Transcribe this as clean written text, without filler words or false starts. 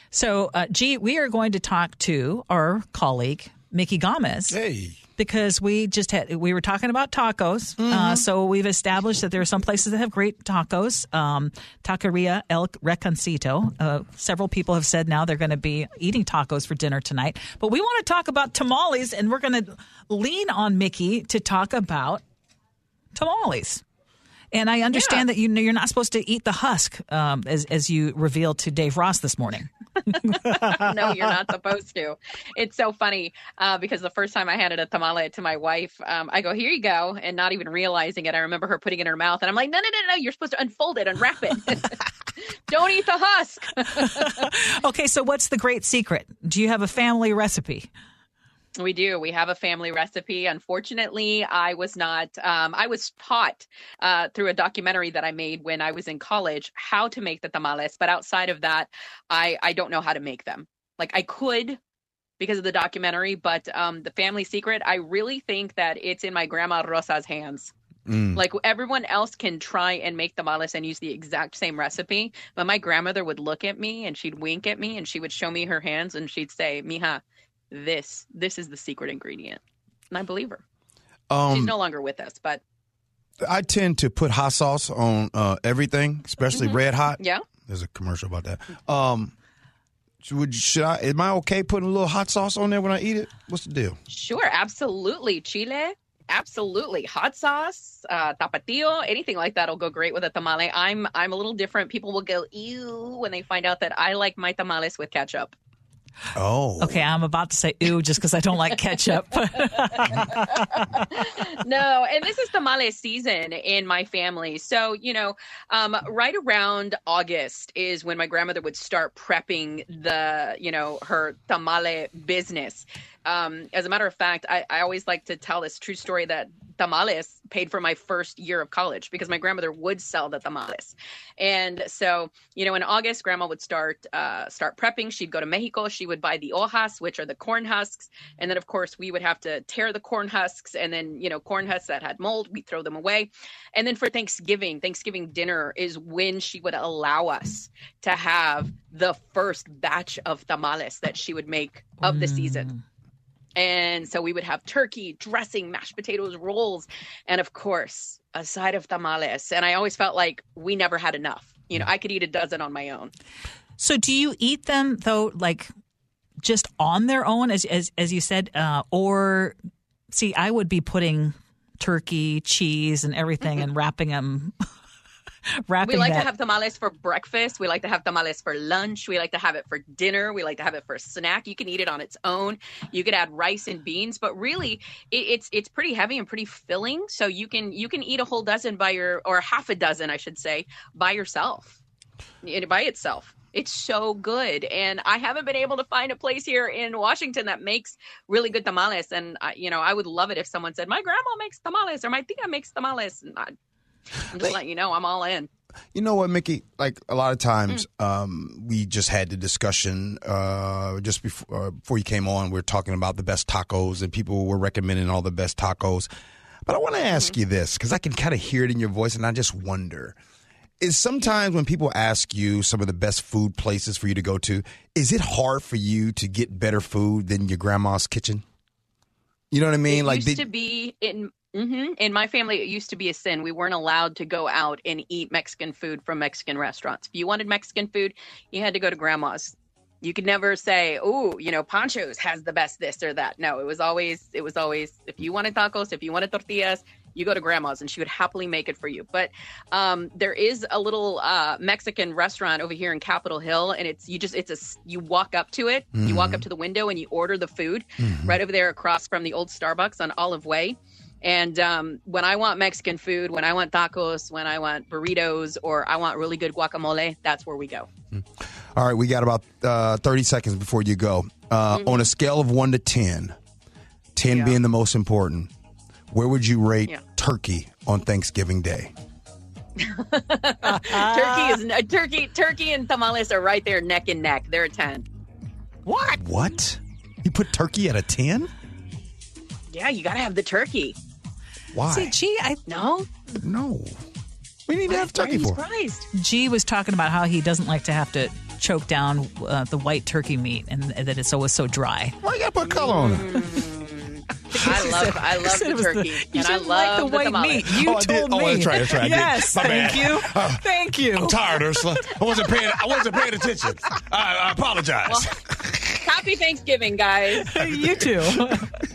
So, G, we are going to talk to our colleague, Mickey Gomez. Hey. Because we were talking about tacos. So we've established that there are some places that have great tacos. Taqueria El Reconcito. Several people have said now they're going to be eating tacos for dinner tonight. But we want to talk about tamales, and we're going to lean on Mickey to talk about tamales. And I understand that you're not supposed to eat the husk, as you revealed to Dave Ross this morning. No, you're not supposed to. It's so funny because the first time I handed a tamale to my wife, I go, here you go. And not even realizing it, I remember her putting it in her mouth. And I'm like, no, you're supposed to unfold it, unwrap it. Don't eat the husk. Okay, so what's the great secret? Do you have a family recipe? We do. We have a family recipe. Unfortunately, I was not, I was taught through a documentary that I made when I was in college how to make the tamales. But outside of that, I don't know how to make them. Like I could because of the documentary, but the family secret, I really think that it's in my grandma Rosa's hands. Like everyone else can try and make tamales and use the exact same recipe. But my grandmother would look at me and she'd wink at me and she would show me her hands and she'd say, Mija, this is the secret ingredient. And I believe her. She's no longer with us, but I tend to put hot sauce on everything, especially red hot. Yeah. There's a commercial about that. Am I okay putting a little hot sauce on there when I eat it? What's the deal? Sure, absolutely. Chile, absolutely. Hot sauce, tapatio, anything like that will go great with a tamale. I'm a little different. People will go, ew, when they find out that I like my tamales with ketchup. Oh. Okay, I'm about to say ew just because I don't like ketchup. No, and this is tamale season in my family. So, right around August is when my grandmother would start prepping her tamale business. As a matter of fact, I always like to tell this true story that tamales paid for my first year of college because my grandmother would sell the tamales. And so, in August, grandma would start prepping. She'd go to Mexico. She would buy the hojas, which are the corn husks. And then, of course, we would have to tear the corn husks. And then, corn husks that had mold, we'd throw them away. And then for Thanksgiving dinner is when she would allow us to have the first batch of tamales that she would make of the season. And so we would have turkey, dressing, mashed potatoes, rolls, and of course, a side of tamales. And I always felt like we never had enough. I could eat a dozen on my own. So do you eat them, though, like just on their own, as you said? Or, see, I would be putting turkey, cheese, and everything and wrapping them. We like to have tamales for breakfast. We like to have tamales for lunch. We like to have it for dinner. We like to have it for a snack. You can eat it on its own. You could add rice and beans, but really it's pretty heavy and pretty filling. So you can eat a whole dozen or half a dozen, I should say, by yourself, by itself. It's so good. And I haven't been able to find a place here in Washington that makes really good tamales. And I would love it if someone said, my grandma makes tamales or my tia makes tamales. And I'm just letting you know, I'm all in. You know what, Mickey? Like a lot of times, we just had the discussion just before you came on. We were talking about the best tacos, and people were recommending all the best tacos. But I want to ask you this because I can kind of hear it in your voice, and I just wonder: is sometimes when people ask you some of the best food places for you to go to, is it hard for you to get better food than your grandma's kitchen? You know what I mean? It used to be in my family, it used to be a sin. We weren't allowed to go out and eat Mexican food from Mexican restaurants. If you wanted Mexican food, you had to go to grandma's. You could never say, Pancho's has the best this or that. No, it was always, if you wanted tacos, if you wanted tortillas, you go to grandma's and she would happily make it for you. But there is a little Mexican restaurant over here in Capitol Hill, and you walk up to it, you walk up to the window and you order the food right over there across from the old Starbucks on Olive Way. And when I want Mexican food, when I want tacos, when I want burritos, or I want really good guacamole, that's where we go. All right, we got about 30 seconds before you go. On a scale of 1 to 10, 10 being the most important, where would you rate turkey on Thanksgiving Day? Turkey and tamales are right there neck and neck. They're a 10. What? You put turkey at a 10? Yeah, you got to have the turkey. Why? See, G, No. We need to have turkey for. Surprised. G was talking about how he doesn't like to have to choke down the white turkey meat, and that it's always so dry. Why you got to put color on it? I love the turkey, You and I didn't like love the white tamale. meat. You told me. That's right. Yes, My thank bad. you. Thank you. I'm tired, Ursula. I wasn't paying attention. I apologize. Happy Thanksgiving, guys. You too.